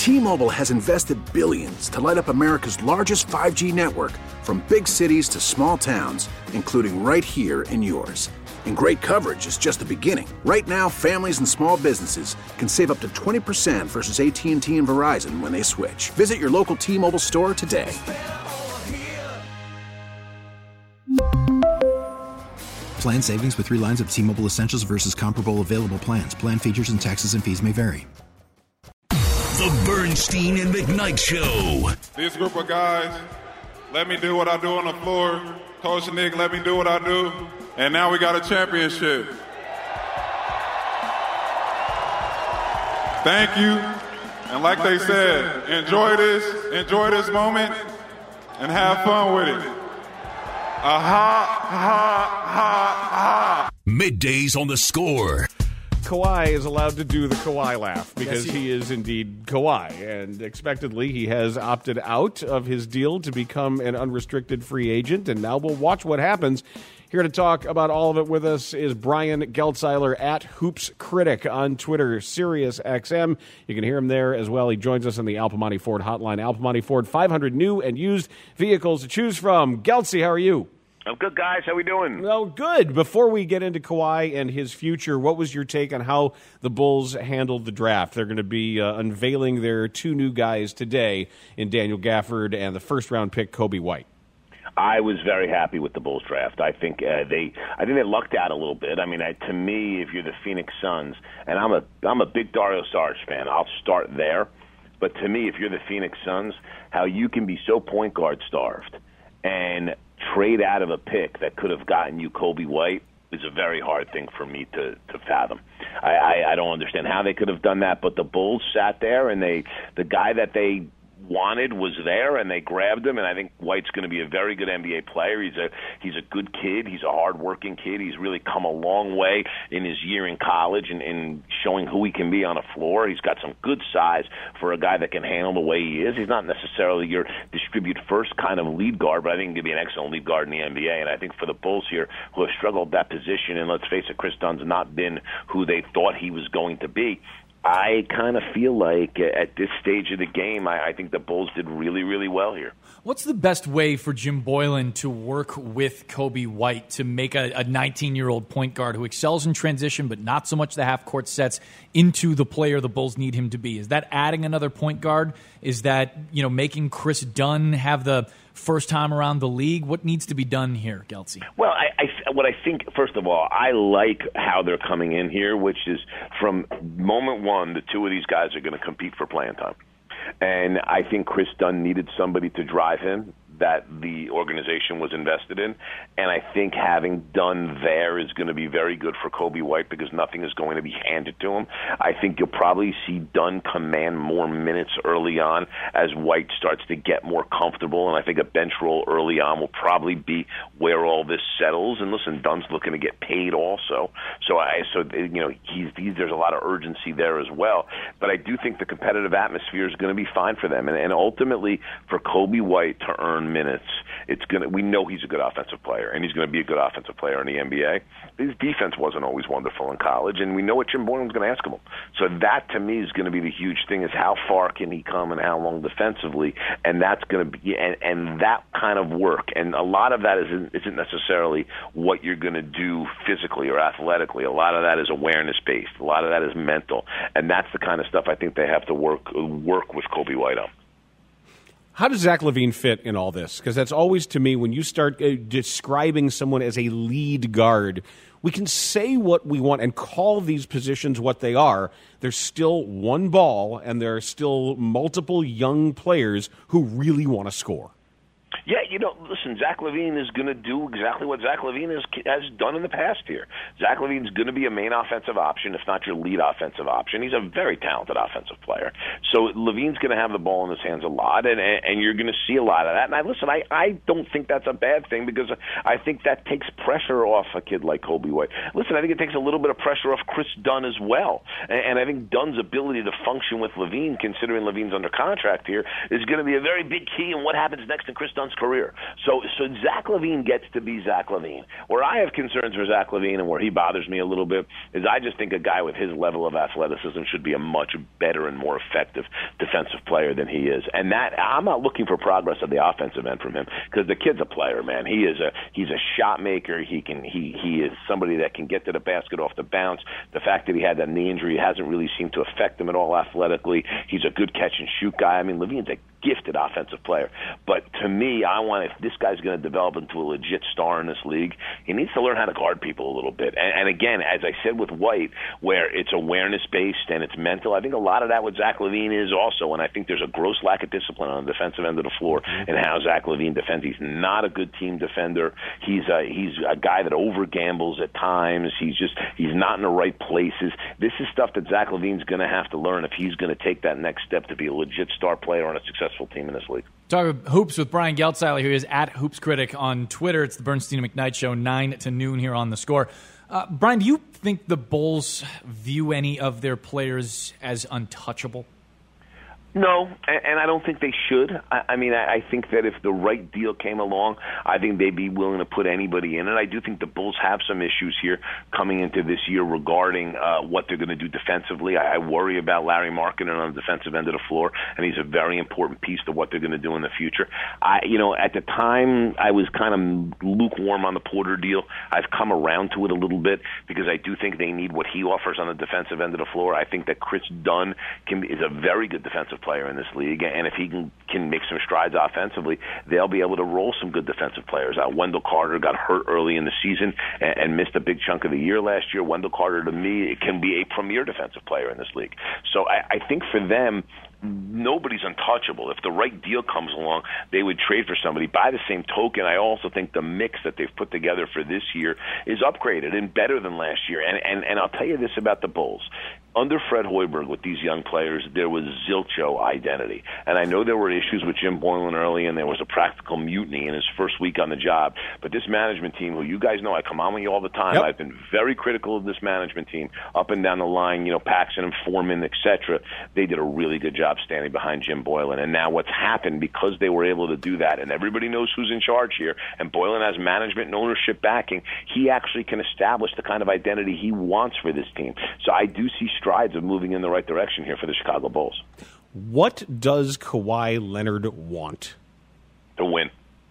T-Mobile has invested billions to light up America's largest 5G network, from big cities to small towns, including right here in yours. And great coverage is just the beginning. Right now, families and small businesses can save up to 20% versus AT&T and Verizon when they switch. Visit your local T-Mobile store today. Plan savings with 3 lines of T-Mobile Essentials versus comparable available plans. Plan features and taxes and fees may vary. The Bernstein and McKnight Show. This group of guys let me do what I do on the floor. Coach Nick let me do what I do. And now we got a championship. Thank you. And like they said, enjoy this moment, and have fun with it. Middays on the Score. Kawhi is allowed to do the Kawhi laugh because he is indeed Kawhi. And expectedly, he has opted out of his deal to become an unrestricted free agent. And now we'll watch what happens. Here to talk about all of it with us is Brian Geltzeiler at Hoops Critic on Twitter, SiriusXM. You can hear him there as well. He joins us on the Al Piemonte Ford hotline. Al Piemonte Ford, 500 new and used vehicles to choose from. Geltzy, how are you? I'm good, guys. How we doing? Well, good. Before we get into Kawhi and his future, what was your take on how the Bulls handled the draft? They're going to be unveiling their 2 new guys today in Daniel Gafford and the first-round pick, Coby White. I was very happy with the Bulls draft. I think they lucked out a little bit. I mean, to me, if you're the Phoenix Suns, and I'm a big Dario Saric fan, I'll start there. But to me, if you're the Phoenix Suns, how you can be so point guard starved and trade out of a pick that could have gotten you Coby White is a very hard thing for me to fathom. I don't understand how they could have done that, but the Bulls sat there and the guy that they wanted was there, and they grabbed him. And I think White's going to be a very good NBA player. He's a good kid. He's a hard-working kid. He's really come a long way in his year in college and showing who he can be on a floor. He's got some good size for a guy that can handle the way he is. He's not necessarily your distribute first kind of lead guard, but I think he can be an excellent lead guard in the NBA. And I think for the Bulls here, who have struggled that position, and let's face it, Chris Dunn's not been who they thought he was going to be, I kind of feel like at this stage of the game, I think the Bulls did really, really well here. What's the best way for Jim Boylen to work with Coby White to make a 19-year-old point guard who excels in transition but not so much the half-court sets into the player the Bulls need him to be? Is that adding another point guard? Is that making Chris Dunn have the first time around the league? What needs to be done here, Geltzy? Well, what I think, first of all, I like how they're coming in here, which is from moment one, the 2 of these guys are going to compete for playing time. And I think Chris Dunn needed somebody to drive him that the organization was invested in. And I think having Dunn there is going to be very good for Coby White because nothing is going to be handed to him. I think you'll probably see Dunn command more minutes early on as White starts to get more comfortable. And I think a bench role early on will probably be where all this settles. And listen, Dunn's looking to get paid also. There's a lot of urgency there as well. But I do think the competitive atmosphere is going to be fine for them. And ultimately, for Coby White to earn minutes, we know he's a good offensive player, and he's going to be a good offensive player in the NBA. His defense wasn't always wonderful in college, and we know what Jim Boylen was going to ask him. So that, to me, is going to be the huge thing, is how far can he come and how long defensively, and that's going to be and that kind of work. And a lot of that isn't necessarily what you're going to do physically or athletically. A lot of that is awareness-based. A lot of that is mental, and that's the kind of stuff I think they have to work with Coby White on. How does Zach LaVine fit in all this? Because that's always, to me, when you start describing someone as a lead guard, we can say what we want and call these positions what they are. There's still one ball, and there are still multiple young players who really want to score. Yeah, listen, Zach LaVine is going to do exactly what Zach LaVine has done in the past here. Zach LaVine's going to be a main offensive option, if not your lead offensive option. He's a very talented offensive player. So LaVine's going to have the ball in his hands a lot, and you're going to see a lot of that. And I don't think that's a bad thing because I think that takes pressure off a kid like Coby White. Listen, I think it takes a little bit of pressure off Chris Dunn as well. And I think Dunn's ability to function with LaVine, considering LaVine's under contract here, is going to be a very big key in what happens next in Chris Dunn's career. So Zach LaVine gets to be Zach LaVine. Where I have concerns for Zach LaVine and where he bothers me a little bit is I just think a guy with his level of athleticism should be a much better and more effective defensive player than he is. And that I'm not looking for progress at the offensive end from him because the kid's a player, man. He's a shot maker. He is somebody that can get to the basket off the bounce. The fact that he had that knee injury hasn't really seemed to affect him at all athletically. He's a good catch and shoot guy. I mean, LaVine's a gifted offensive player. But to me, if this guy's going to develop into a legit star in this league, he needs to learn how to guard people a little bit. And again, as I said with White, where it's awareness-based and it's mental, I think a lot of that with Zach LaVine is also, and I think there's a gross lack of discipline on the defensive end of the floor in how Zach LaVine defends. He's not a good team defender. He's a guy that over-gambles at times. He's not in the right places. This is stuff that Zach LaVine's going to have to learn if he's going to take that next step to be a legit star player on a successful team in this league. Talking hoops with Brian Geltzeiler, who is at Hoops Critic on Twitter. It's the Bernstein and McKnight Show, 9 to noon here on The Score. Brian, do you think the Bulls view any of their players as untouchable? No, and I don't think they should. I mean, I think that if the right deal came along, I think they'd be willing to put anybody in it. I do think the Bulls have some issues here coming into this year regarding what they're going to do defensively. I worry about Larry Markkinen on the defensive end of the floor, and he's a very important piece to what they're going to do in the future. At the time, I was kind of lukewarm on the Porter deal. I've come around to it a little bit because I do think they need what he offers on the defensive end of the floor. I think that Chris Dunn is a very good defensive player in this league, and if he can make some strides offensively, they'll be able to roll some good defensive players out. Wendell Carter got hurt early in the season and missed a big chunk of the year last year. Wendell Carter, to me, it can be a premier defensive player in this league. So I think for them, nobody's untouchable. If the right deal comes along, they would trade for somebody. By the same token, I also think the mix that they've put together for this year is upgraded and better than last year. And I'll tell you this about the Bulls. Under Fred Hoiberg with these young players, there was zilcho identity. And I know there were issues with Jim Boylen early, and there was a practical mutiny in his first week on the job. But this management team, who you guys know, I come on with you all the time. Yep. I've been very critical of this management team up and down the line, Paxson and Foreman, et cetera. They did a really good job standing behind Jim Boylen. And now what's happened, because they were able to do that, and everybody knows who's in charge here, and Boylen has management and ownership backing, he actually can establish the kind of identity he wants for this team. So I do see strides of moving in the right direction here for the Chicago Bulls. What does Kawhi Leonard want? To win.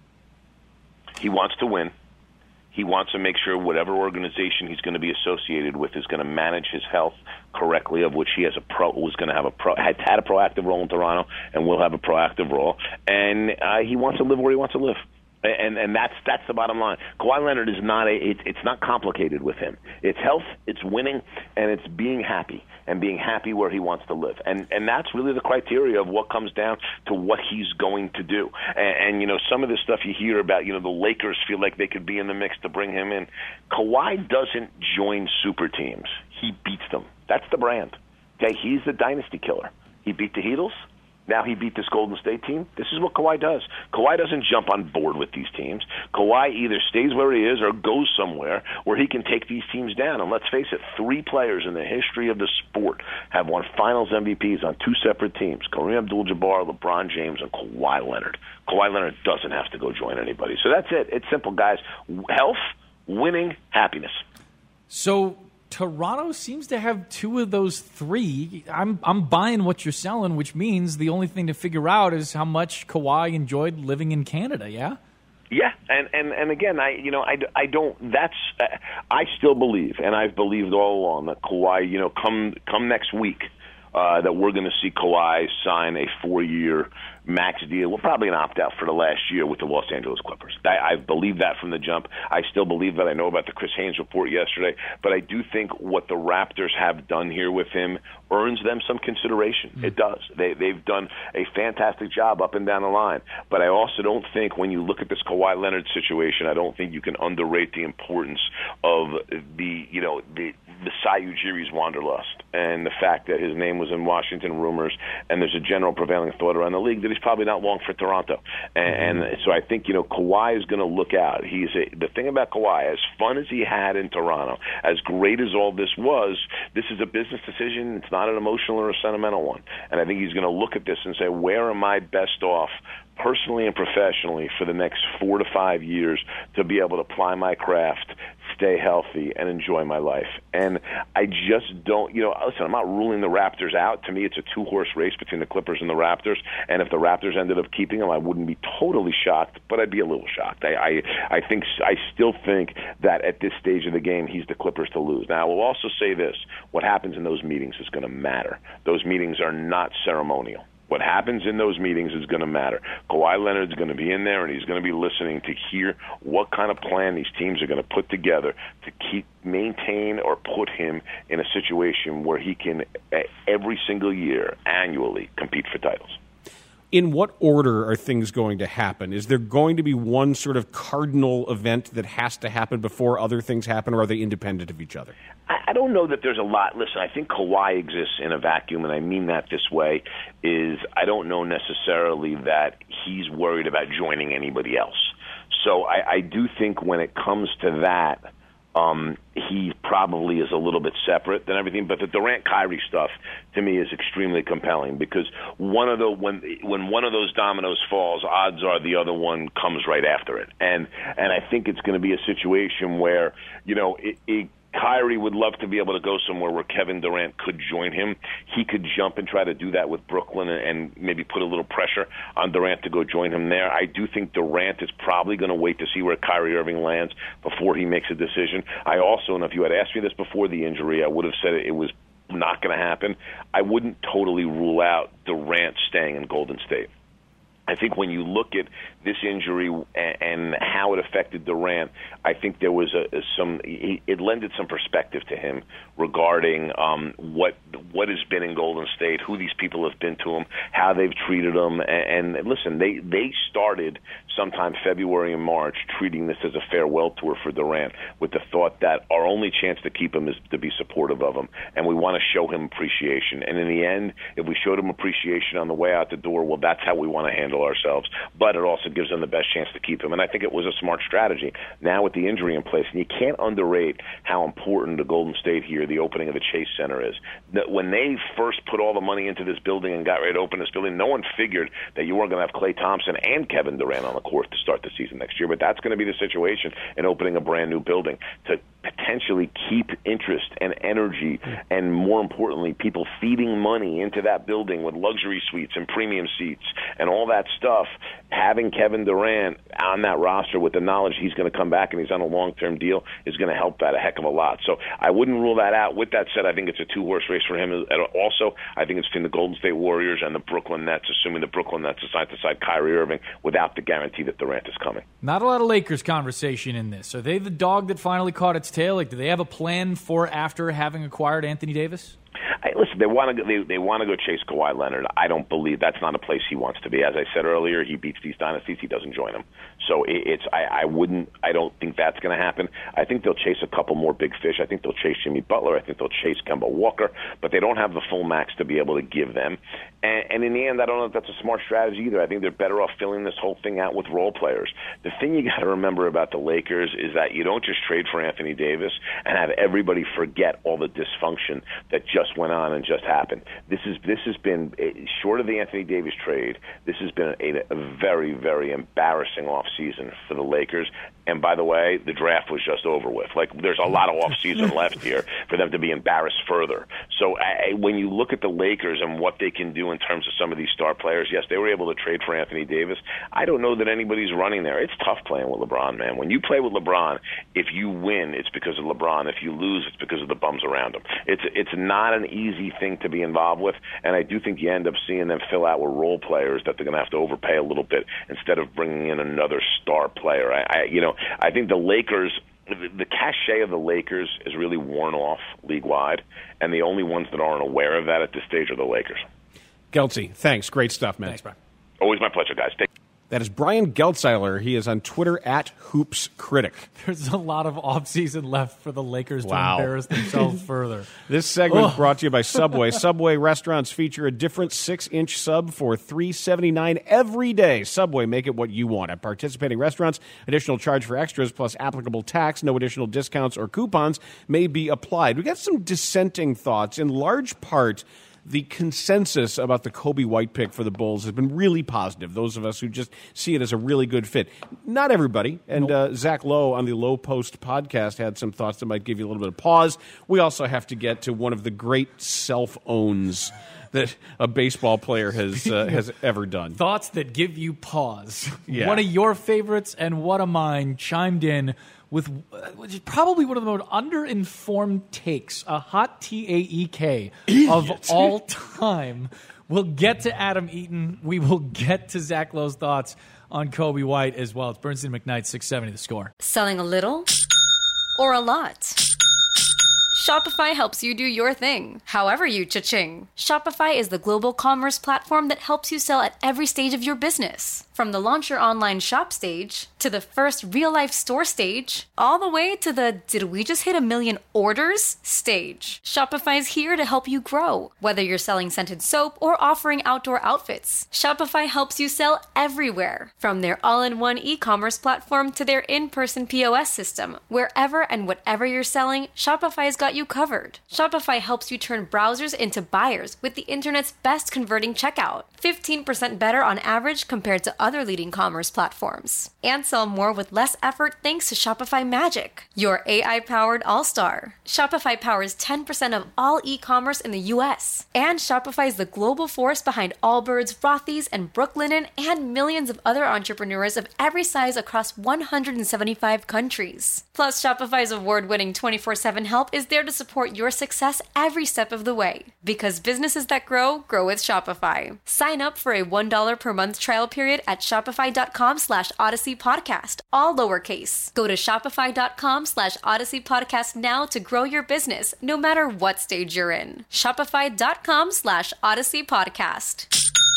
He wants to win. He wants to make sure whatever organization he's going to be associated with is going to manage his health correctly, of which he has had a proactive role in Toronto and will have a proactive role. And he wants to live where he wants to live. And that's the bottom line. Kawhi Leonard is not it's not complicated with him. It's health, it's winning, and it's being happy, and being happy where he wants to live. And that's really the criteria of what comes down to what he's going to do. And some of the stuff you hear about, the Lakers feel like they could be in the mix to bring him in. Kawhi doesn't join super teams. He beats them. That's the brand. Okay, he's the dynasty killer. He beat the Heatles. Now he beat this Golden State team. This is what Kawhi does. Kawhi doesn't jump on board with these teams. Kawhi either stays where he is or goes somewhere where he can take these teams down. And let's face it, 3 players in the history of the sport have won Finals MVPs on 2 separate teams: Kareem Abdul-Jabbar, LeBron James, and Kawhi Leonard. Kawhi Leonard doesn't have to go join anybody. So that's it. It's simple, guys. Health, winning, happiness. So Toronto seems to have 2 of those 3. I'm buying what you're selling, which means the only thing to figure out is how much Kawhi enjoyed living in Canada. Yeah. Yeah, and again, I don't. That's I still believe, and I've believed all along that Kawhi, come next week, that we're going to see Kawhi sign a 4-year max deal. Well, probably an opt-out for the last year with the Los Angeles Clippers. I've believed that from the jump. I still believe that. I know about the Chris Haynes report yesterday, but I do think what the Raptors have done here with him earns them some consideration. Mm-hmm. It does. They've done a fantastic job up and down the line, but I also don't think when you look at this Kawhi Leonard situation, I don't think you can underrate the importance of the the Seiyu Ujiri's wanderlust and the fact that his name was in Washington rumors, and there's a general prevailing thought around the league that he's probably not long for Toronto. And so I think, Kawhi is going to look out. The thing about Kawhi, as fun as he had in Toronto, as great as all this was, this is a business decision. It's not an emotional or a sentimental one. And I think he's going to look at this and say, where am I best off personally and professionally for the next 4 to 5 years to be able to apply my craft, stay healthy, and enjoy my life. And I just don't, listen, I'm not ruling the Raptors out. To me, it's a two-horse race between the Clippers and the Raptors. And if the Raptors ended up keeping him, I wouldn't be totally shocked, but I'd be a little shocked. I still think that at this stage of the game, he's the Clippers to lose. Now, I will also say this. What happens in those meetings is going to matter. Those meetings are not ceremonial. What happens in those meetings is going to matter. Kawhi Leonard's going to be in there, and he's going to be listening to hear what kind of plan these teams are going to put together to maintain or put him in a situation where he can, every single year, annually, compete for titles. In what order are things going to happen? Is there going to be one sort of cardinal event that has to happen before other things happen, or are they independent of each other? I don't know that there's a lot. Listen, I think Kawhi exists in a vacuum, and I mean that this way, is I don't know necessarily that he's worried about joining anybody else. So I do think when it comes to that, he probably is a little bit separate than everything. But the Durant-Kyrie stuff, to me, is extremely compelling because when one of those dominoes falls, odds are the other one comes right after it. And I think it's going to be a situation where, Kyrie would love to be able to go somewhere where Kevin Durant could join him. He could jump and try to do that with Brooklyn and maybe put a little pressure on Durant to go join him there. I do think Durant is probably going to wait to see where Kyrie Irving lands before he makes a decision. I also, and if you had asked me this before the injury, I would have said it was not going to happen. I wouldn't totally rule out Durant staying in Golden State. I think when you look at this injury and how it affected Durant, I think there was it lended some perspective to him regarding what has been in Golden State, who these people have been to him, how they've treated him. And listen, they started sometime February and March treating this as a farewell tour for Durant with the thought that our only chance to keep him is to be supportive of him, and we want to show him appreciation. And in the end, if we showed him appreciation on the way out the door, well, that's how we want to handle ourselves. But it also gives them the best chance to keep him, and I think it was a smart strategy. Now with the injury in place, and you can't underrate how important the Golden State here, the opening of the Chase Center is. When they first put all the money into this building and got ready to open this building, no one figured that you weren't going to have Klay Thompson and Kevin Durant on the court to start the season next year. But that's going to be the situation in opening a brand new building, to potentially keep interest and energy, and more importantly, people feeding money into that building with luxury suites and premium seats and all that stuff. Having Kevin Durant on that roster with the knowledge he's going to come back and he's on a long-term deal is going to help that a heck of a lot. So I wouldn't rule that out. With that said, I think it's a two-horse race for him. Also, I think it's between the Golden State Warriors and the Brooklyn Nets, assuming the Brooklyn Nets decide to sign Kyrie Irving without the guarantee that Durant is coming. Not a lot of Lakers conversation in this. Are they the dog that finally caught its tail? Like, do they have a plan for after having acquired Anthony Davis? Listen, they want to go chase Kawhi Leonard. I don't believe that's not a place he wants to be. As I said earlier, he beats these dynasties. He doesn't join them. So I don't think that's going to happen. I think they'll chase a couple more big fish. I think they'll chase Jimmy Butler. I think they'll chase Kemba Walker, but they don't have the full max to be able to give them. And in the end, I don't know if that's a smart strategy either. I think they're better off filling this whole thing out with role players. The thing you got to remember about the Lakers is that you don't just trade for Anthony Davis and have everybody forget all the dysfunction that just went on and just happened. This has been, short of the Anthony Davis trade, this has been a very, very embarrassing offseason for the Lakers. And by the way, the draft was just over with. Like, there's a lot of offseason left here for them to be embarrassed further. So when you look at the Lakers and what they can do in terms of some of these star players, yes, they were able to trade for Anthony Davis. I don't know that anybody's running there. It's tough playing with LeBron, man. When you play with LeBron, if you win, it's because of LeBron. If you lose, it's because of the bums around him. It's not an easy thing to be involved with, and I do think you end up seeing them fill out with role players that they're going to have to overpay a little bit instead of bringing in another star player. I think the Lakers, the cachet of the Lakers is really worn off league-wide, and the only ones that aren't aware of that at this stage are the Lakers. Geltzy, thanks. Great stuff, man. Thanks, Brian. Always my pleasure, guys. That is Brian Geltzeiler. He is on Twitter at HoopsCritic. There's a lot of offseason left for the Lakers to embarrass themselves further. This segment brought to you by Subway. Subway restaurants feature a different 6-inch sub for $3.79 every day. Subway, make it what you want. At participating restaurants, additional charge for extras plus applicable tax. No additional discounts or coupons may be applied. We got some dissenting thoughts. In large part, the consensus about the Coby White pick for the Bulls has been really positive. Those of us who just see it as a really good fit. Not everybody. And Zach Lowe on the Low Post podcast had some thoughts that might give you a little bit of pause. We also have to get to one of the great self-owns that a baseball player has ever done. Thoughts that give you pause. Yeah. One of your favorites and one of mine chimed in with probably one of the most underinformed takes, a hot TAEK of all time. We'll get to Adam Eaton. We will get to Zach Lowe's thoughts on Coby White as well. It's Bernstein McKnight, 670 The Score. Selling a little or a lot? Shopify helps you do your thing, however you cha-ching. Shopify is the global commerce platform that helps you sell at every stage of your business. From the launch your online shop stage, to the first real-life store stage, all the way to the did we just hit 1 million orders stage. Shopify's here to help you grow. Whether you're selling scented soap or offering outdoor outfits, Shopify helps you sell everywhere. From their all-in-one e-commerce platform to their in-person POS system, wherever and whatever you're selling, Shopify's got you covered. Shopify helps you turn browsers into buyers with the internet's best converting checkout. 15% better on average compared to other leading commerce platforms. And sell more with less effort thanks to Shopify Magic, your AI-powered all-star. Shopify powers 10% of all e-commerce in the U.S. And Shopify is the global force behind Allbirds, Rothy's, and Brooklinen, and millions of other entrepreneurs of every size across 175 countries. Plus, Shopify's award-winning 24/7 help is there to support your success every step of the way. Because businesses that grow, grow with Shopify. Sign up for a $1 per month trial period at shopify.com/Odyssey Podcast, all lowercase. Go to shopify.com/Odyssey Podcast now to grow your business, no matter what stage you're in. Shopify.com/Odyssey Podcast.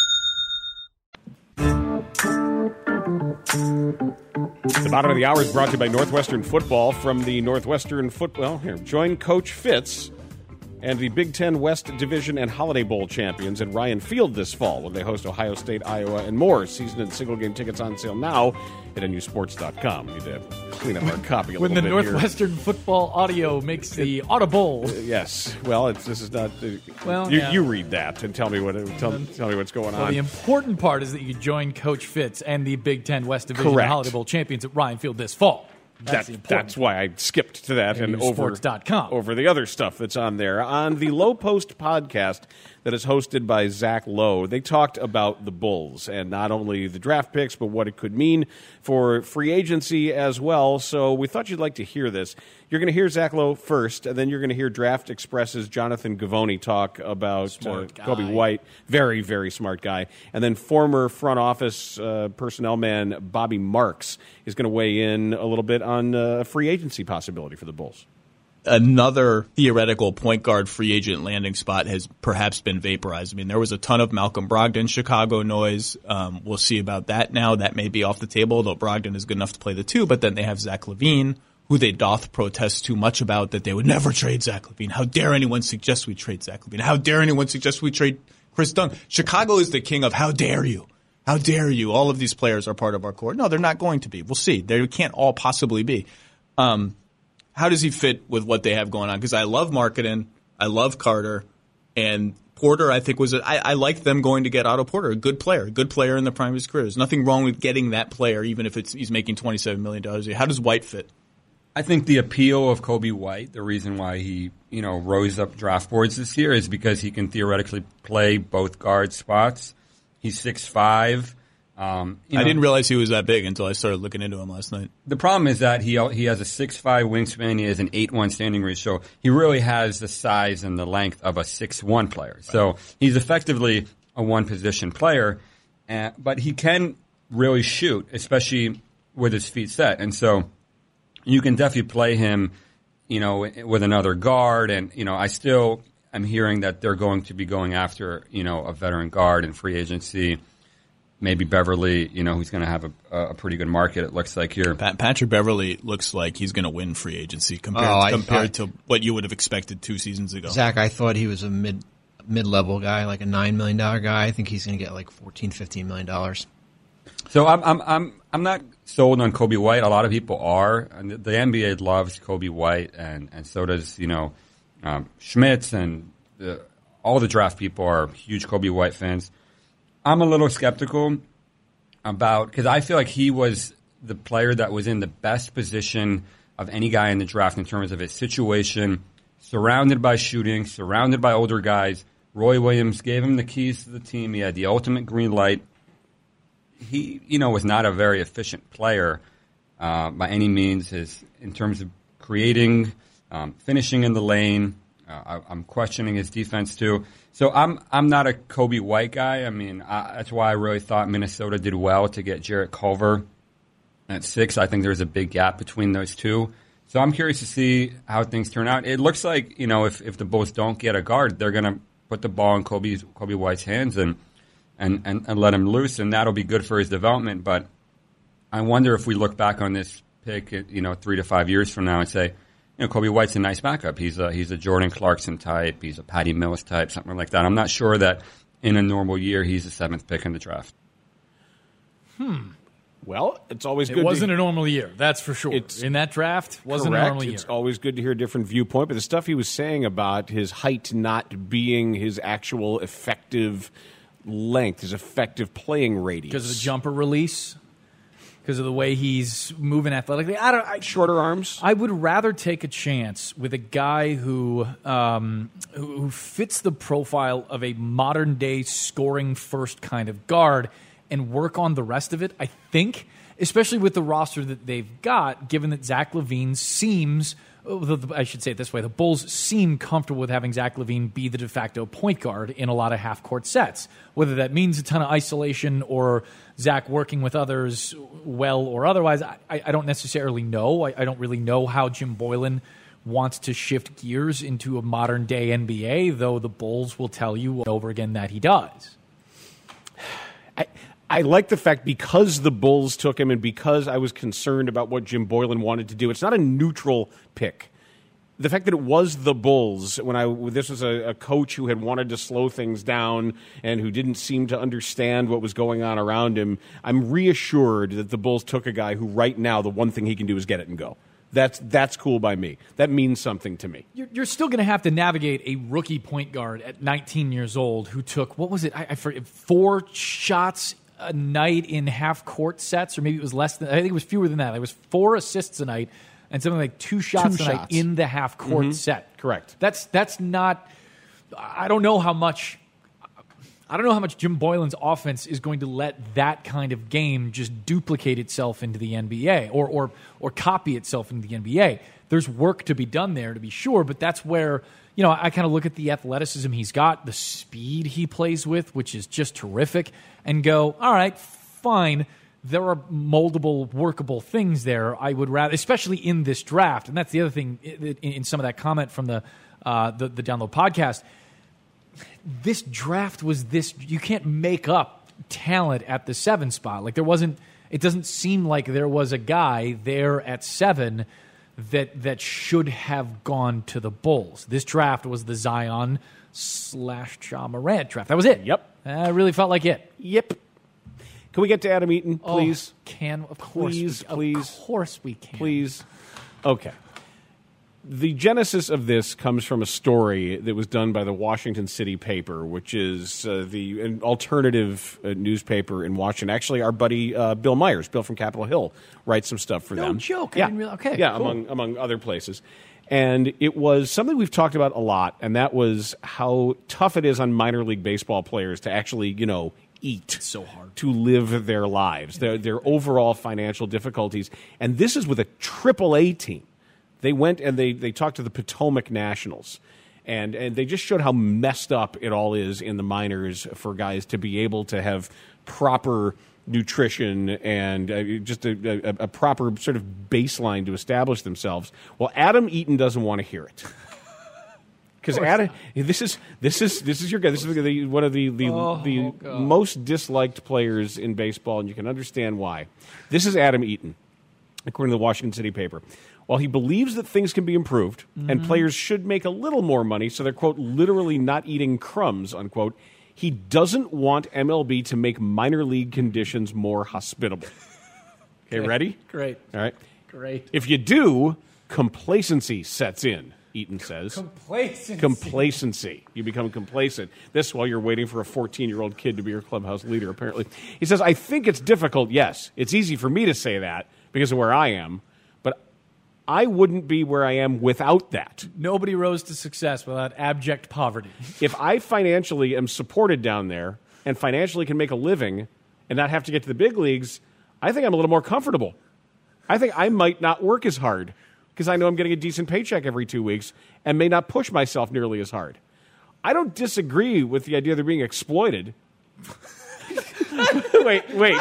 The bottom of the hour is brought to you by Northwestern Football. From the Northwestern Football, here, join Coach Fitz and the Big Ten West Division and Holiday Bowl champions at Ryan Field this fall when they host Ohio State, Iowa, and more. Season and single-game tickets on sale now at nusports.com. We need to clean up our copy a little bit When the Northwestern Football audio makes the audible. Yes. Well, this is not... Well, you read that and tell me tell me what's going on. The important part is that you join Coach Fitz and the Big Ten West Division and Holiday Bowl champions at Ryan Field this fall. That's why I skipped to that and over the other stuff that's on there. On the Low Post podcast that is hosted by Zach Lowe, they talked about the Bulls and not only the draft picks, but what it could mean for free agency as well. So we thought you'd like to hear this. You're going to hear Zach Lowe first, and then you're going to hear Draft Express's Jonathan Givony talk about Coby White. Very, very smart guy. And then former front office personnel man Bobby Marks is going to weigh in a little bit on a free agency possibility for the Bulls. Another theoretical point guard free agent landing spot has perhaps been vaporized. I mean, there was a ton of Malcolm Brogdon Chicago noise. We'll see about that now. That may be off the table, though Brogdon is good enough to play the two. But then they have Zach LaVine, who they doth protest too much about, that they would never trade Zach LaVine. How dare anyone suggest we trade Zach LaVine? How dare anyone suggest we trade Chris Dunn? Chicago is the king of how dare you? How dare you? All of these players are part of our core. No, they're not going to be. We'll see. They can't all possibly be. How does he fit with what they have going on? Because I love Markkanen, I love Carter, and Porter, I think, I liked them going to get Otto Porter, a good player in the prime of his career. There's nothing wrong with getting that player, even if he's making $27 million a year. How does White fit? I think the appeal of Coby White, the reason why he, rose up draft boards this year, is because he can theoretically play both guard spots. He's 6'5". I didn't realize he was that big until I started looking into him last night. The problem is that he has a 6'5" wingspan. He has an 8'1" standing ratio. He really has the size and the length of a 6'1" player. So he's effectively a one-position player, but he can really shoot, especially with his feet set. And so you can definitely play him, with another guard. And, I still am hearing that they're going to be going after, a veteran guard in free agency. maybe Beverly, who's going to have a pretty good market, it looks like here. Patrick Beverly looks like he's going to win free agency compared to what you would have expected 2 seasons ago. Zach, I thought he was a mid-level guy, like a $9 million guy. I think he's going to get like $14-15 million. So I'm not sold on Coby White. A lot of people are. And the NBA loves Coby White, and so does Schmitz, and all the draft people are huge Coby White fans. I'm a little skeptical because I feel like he was the player that was in the best position of any guy in the draft in terms of his situation, surrounded by shooting, surrounded by older guys. Roy Williams gave him the keys to the team. He had the ultimate green light. He, was not a very efficient player by any means. In terms of creating, finishing in the lane, I'm questioning his defense too. So I'm not a Coby White guy. I mean, that's why I really thought Minnesota did well to get Jarrett Culver at 6. I think there's a big gap between those two. So I'm curious to see how things turn out. It looks like, if the Bulls don't get a guard, they're going to put the ball in Coby White's hands and let him loose, and that'll be good for his development. But I wonder if we look back on this pick, 3 to 5 years from now and say, Coby White's a nice backup. He's a Jordan Clarkson type. He's a Patty Mills type, something like that. I'm not sure that in a normal year he's the 7th pick in the draft. Well, it's always good. It wasn't a normal year, that's for sure. In that draft, wasn't a normal year. It's always good to hear a different viewpoint. But the stuff he was saying about his height not being his actual effective length, his effective playing radius, because of the jumper release, because of the way he's moving athletically. Shorter arms. I would rather take a chance with a guy who fits the profile of a modern day scoring first kind of guard and work on the rest of it. I think, especially with the roster that they've got, given that Zach LaVine seems. I should say it this way. The Bulls seem comfortable with having Zach LaVine be the de facto point guard in a lot of half-court sets. Whether that means a ton of isolation or Zach working with others well or otherwise, I don't necessarily know. I don't really know how Jim Boylen wants to shift gears into a modern-day NBA, though the Bulls will tell you over again that he does. I like the fact, because the Bulls took him and because I was concerned about what Jim Boylen wanted to do, it's not a neutral pick. The fact that it was the Bulls, this was a coach who had wanted to slow things down and who didn't seem to understand what was going on around him, I'm reassured that the Bulls took a guy who right now the one thing he can do is get it and go. That's cool by me. That means something to me. You're still going to have to navigate a rookie point guard at 19 years old who took, what was it? I forget, 4 shots a night in half-court sets, or maybe it was less than. I think it was fewer than that. It was 4 assists a night and something like 2 shots a night in the half-court set. Correct. That's not. I don't know how much Jim Boylen's offense is going to let that kind of game just duplicate itself into the NBA or copy itself into the NBA. There's work to be done there, to be sure, but that's where. I kind of look at the athleticism he's got, the speed he plays with, which is just terrific, and go, all right, fine. There are moldable, workable things there. I would rather, especially in this draft, and that's the other thing in some of that comment from the Download podcast. This draft was this. You can't make up talent at the 7 spot. Like there wasn't. It doesn't seem like there was a guy there at 7 that should have gone to the Bulls. This draft was the Zion/Ja Morant draft. That was it. Yep. I really felt like it. Yep. Can we get to Adam Eaton, please? Of course. Of course we can. Please. Okay. The genesis of this comes from a story that was done by the Washington City Paper, which is an alternative newspaper in Washington. Actually, our buddy Bill Myers, Bill from Capitol Hill, writes some stuff for them. No joke. Yeah. I didn't realize. Okay. Yeah, cool. among other places. And it was something we've talked about a lot, and that was how tough it is on minor league baseball players to actually, eat. It's so hard. To live their lives, their overall financial difficulties. And this is with a AAA team. They went and they talked to the Potomac Nationals, and they just showed how messed up it all is in the minors for guys to be able to have proper nutrition and just a proper sort of baseline to establish themselves. Well, Adam Eaton doesn't want to hear it. Because Adam, this is your guy. This is one of the most disliked players in baseball, and you can understand why. This is Adam Eaton, according to the Washington City paper. While he believes that things can be improved and players should make a little more money, so they're quote literally not eating crumbs unquote, he doesn't want MLB to make minor league conditions more hospitable. Okay, ready? Great. All right. Great. If you do, complacency sets in. Eaton says. Complacency. You become complacent. This while you're waiting for a 14-year-old kid to be your clubhouse leader, apparently. He says, I think it's difficult, yes. It's easy for me to say that because of where I am, but I wouldn't be where I am without that. Nobody rose to success without abject poverty. If I financially am supported down there and financially can make a living and not have to get to the big leagues, I think I'm a little more comfortable. I think I might not work as hard, because I know I'm getting a decent paycheck every 2 weeks and may not push myself nearly as hard. I don't disagree with the idea they're being exploited. Wait.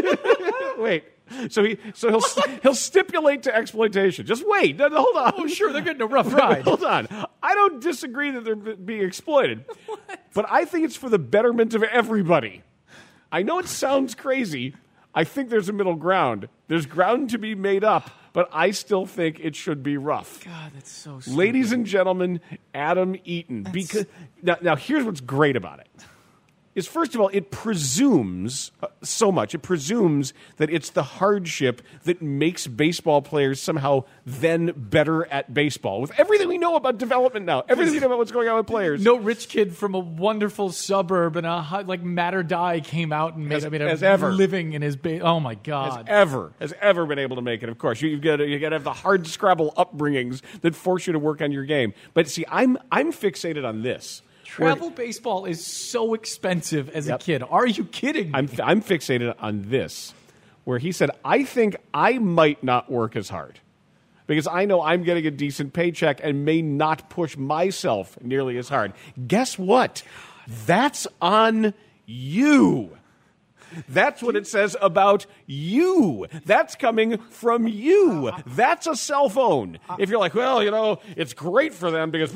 So he'll stipulate to exploitation. Just wait. No, hold on. Oh, sure, they're getting a rough ride. Hold on. I don't disagree that they're being exploited. But I think it's for the betterment of everybody. I know it sounds crazy. I think there's a middle ground. There's ground to be made up. But I still think it should be rough. God, that's so stupid. Ladies and gentlemen, Adam Eaton. Because now here's what's great about it. Is first of all, it presumes so much. It presumes that it's the hardship that makes baseball players somehow then better at baseball. With everything we know about development now, everything we know about what's going on with players. No rich kid from a wonderful suburb and like Matter Die came out and made a living in his oh my God. Has ever been able to make it. Of course, you got to have the hard scrabble upbringings that force you to work on your game. But see, I'm fixated on this. Travel baseball is so expensive as a kid. Are you kidding me? I'm fixated on this, where he said, I think I might not work as hard because I know I'm getting a decent paycheck and may not push myself nearly as hard. Guess what? That's on you. That's what it says about you. That's coming from you. That's a cell phone. If you're like, well, it's great for them because,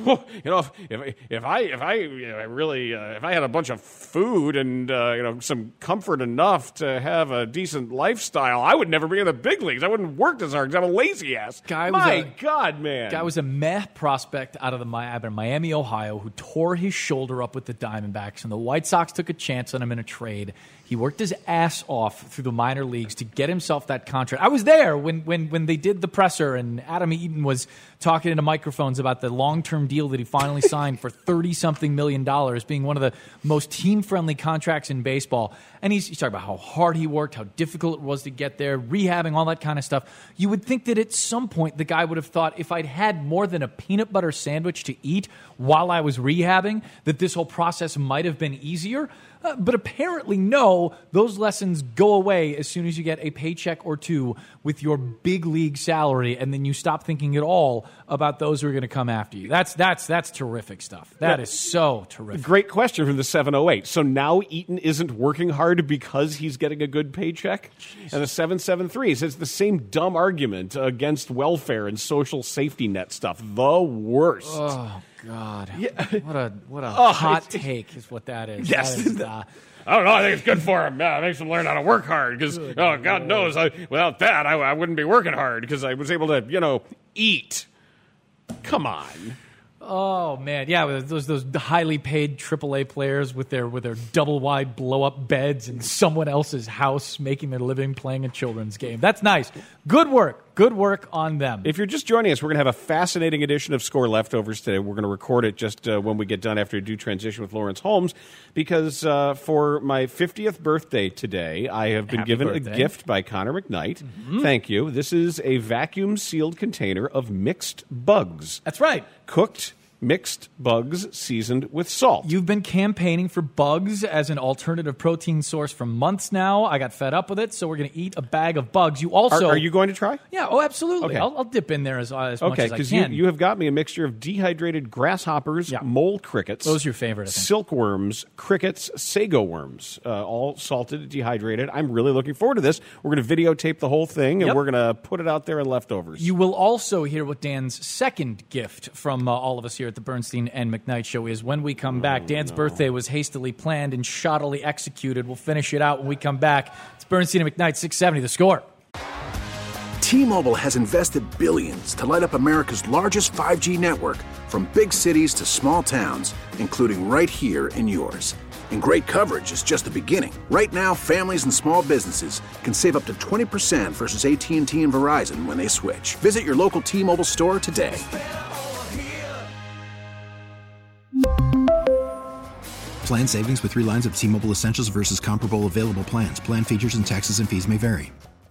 if I had a bunch of food and some comfort enough to have a decent lifestyle, I would never be in the big leagues. I wouldn't work as hard because I'm a lazy ass. God, man. Guy was a meh prospect out of Miami, Ohio, who tore his shoulder up with the Diamondbacks, and the White Sox took a chance on him in a trade. He worked his ass off through the minor leagues to get himself that contract. I was there when they did the presser and Adam Eaton was talking into microphones about the long-term deal that he finally signed for $30-something million, being one of the most team-friendly contracts in baseball. And he's talking about how hard he worked, how difficult it was to get there, rehabbing, all that kind of stuff. You would think that at some point the guy would have thought, if I'd had more than a peanut butter sandwich to eat while I was rehabbing, that this whole process might have been easier. But apparently, no, those lessons go away as soon as you get a paycheck or two with your big league salary, and then you stop thinking at all about those who are going to come after you. That's terrific stuff. That is so terrific. Great question from the 708. So now Eaton isn't working hard because he's getting a good paycheck? Jesus. And the 773 says the same dumb argument against welfare and social safety net stuff. The worst. Oh, God. Yeah. What a hot take is what that is. Yes. That is, I don't know. I think it's good for him. It makes him learn how to work hard because, God knows, without that, I wouldn't be working hard because I was able to, eat. Come on. Oh, man. Yeah, those highly paid AAA players with their double-wide blow-up beds in someone else's house making their living playing a children's game. That's nice. Good work. Good work on them. If you're just joining us, we're going to have a fascinating edition of Score Leftovers today. We're going to record it just when we get done after we do transition with Lawrence Holmes because for my 50th birthday today, I have been given a gift by Connor McKnight. Mm-hmm. Thank you. This is a vacuum-sealed container of mixed bugs. That's right. Cooked mixed bugs seasoned with salt. You've been campaigning for bugs as an alternative protein source for months now. I got fed up with it, so we're going to eat a bag of bugs. You also are you going to try? Yeah, absolutely. Okay. I'll dip in there as much as I can. Okay, because you have got me a mixture of dehydrated grasshoppers, mole crickets. Those are your favorite, I think. Silkworms, crickets, sago worms, all salted, dehydrated. I'm really looking forward to this. We're going to videotape the whole thing, and we're going to put it out there in Leftovers. You will also hear what Dan's second gift from all of us here at at the Bernstein and McKnight Show is when we come back. Dan's birthday was hastily planned and shoddily executed. We'll finish it out when we come back. It's Bernstein and McKnight, 670, The Score. T-Mobile has invested billions to light up America's largest 5G network, from big cities to small towns, including right here in yours. And great coverage is just the beginning. Right now, families and small businesses can save up to 20% versus AT&T and Verizon when they switch. Visit your local T-Mobile store today. Plan savings with 3 lines of T-Mobile Essentials versus comparable available plans. Plan features and taxes and fees may vary.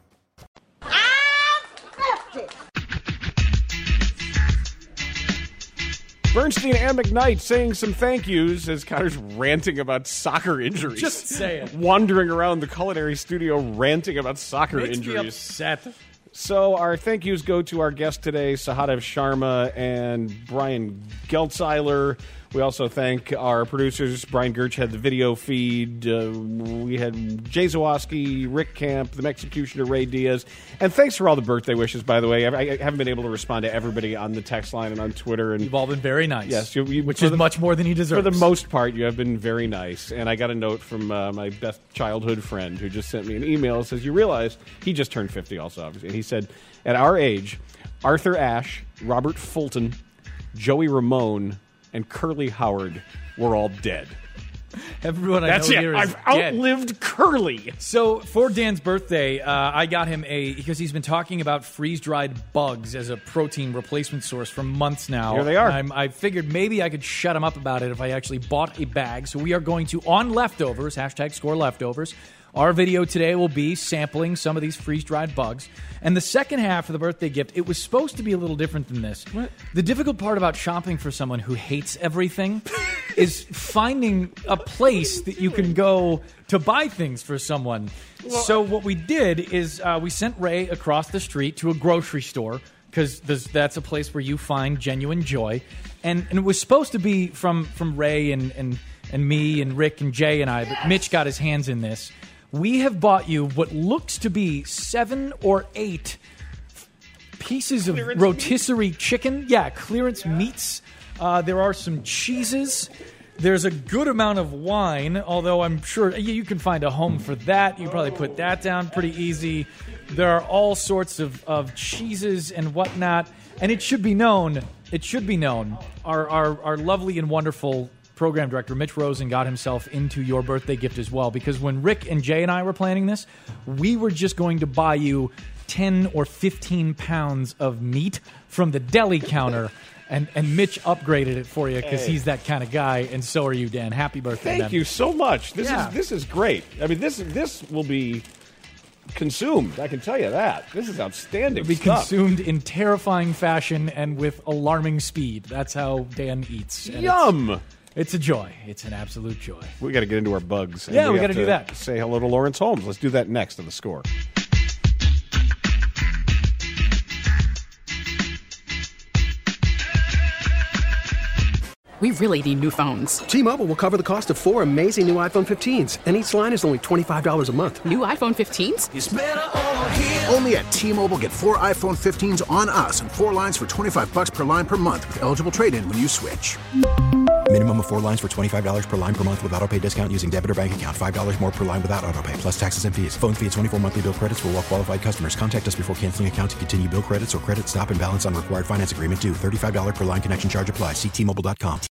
Bernstein and McKnight saying some thank yous as Connor's ranting about soccer injuries. Just saying. Wandering around the culinary studio ranting about soccer Makes injuries. me upset. So our thank yous go to our guests today, Sahadev Sharma and Brian Geltzeiler. We also thank our producers. Brian Gertz had the video feed. We had Jay Zawoski, Rick Camp, the Executioner, Ray Diaz. And thanks for all the birthday wishes, by the way. I haven't been able to respond to everybody on the text line and on Twitter. And you've all been very nice. Yes. Which is much more than he deserves. For the most part, you have been very nice. And I got a note from my best childhood friend who just sent me an email that says, you realize he just turned 50 also, obviously. And he said, at our age, Arthur Ashe, Robert Fulton, Joey Ramone, and Curly Howard were all dead. Everyone I That's know it. here is I've outlived Curly. So for Dan's birthday, I got him because he's been talking about freeze-dried bugs as a protein replacement source for months now. Here they are. I figured maybe I could shut him up about it if I actually bought a bag. So we are going to, on leftovers, #ScoreLeftovers, our video today will be sampling some of these freeze-dried bugs. And the second half of the birthday gift, it was supposed to be a little different than this. What? The difficult part about shopping for someone who hates everything is finding a place that you can go to buy things for someone. Well, so what we did is we sent Ray across the street to a grocery store, because that's a place where you find genuine joy. And it was supposed to be from Ray and me and Rick and Jay and I, but Mitch got his hands in this. We have bought you what looks to be 7 or 8 pieces of rotisserie chicken. Yeah, clearance meats. There are some cheeses. There's a good amount of wine, although I'm sure you can find a home for that. You probably put that down pretty easy. There are all sorts of cheeses and whatnot. And it should be known, our lovely and wonderful program director Mitch Rosen got himself into your birthday gift as well, because when Rick and Jay and I were planning this, we were just going to buy you 10 or 15 pounds of meat from the deli counter, and Mitch upgraded it for you because he's that kind of guy, and so are you, Dan. Happy birthday, Thank you so much. This is great. I mean, this will be consumed, I can tell you that. This is outstanding. It'll be consumed in terrifying fashion and with alarming speed. That's how Dan eats. Yum! It's a joy. It's an absolute joy. We got to get into our bugs. Yeah, we got to do that. Say hello to Lawrence Holmes. Let's do that next on The Score. We really need new phones. T-Mobile will cover the cost of 4 amazing new iPhone 15s, and each line is only $25 a month. New iPhone 15s? It's better over here. Only at T-Mobile, get 4 iPhone 15s on us and 4 lines for $25 per line per month with eligible trade-in when you switch. Minimum of 4 lines for $25 per line per month with autopay discount using debit or bank account. $5 more per line without autopay, plus taxes and fees. Phone fee at 24 monthly bill credits for well-qualified customers. Contact us before canceling account to continue bill credits or credit stop and balance on required finance agreement due. $35 per line connection charge applies. See T-Mobile.com.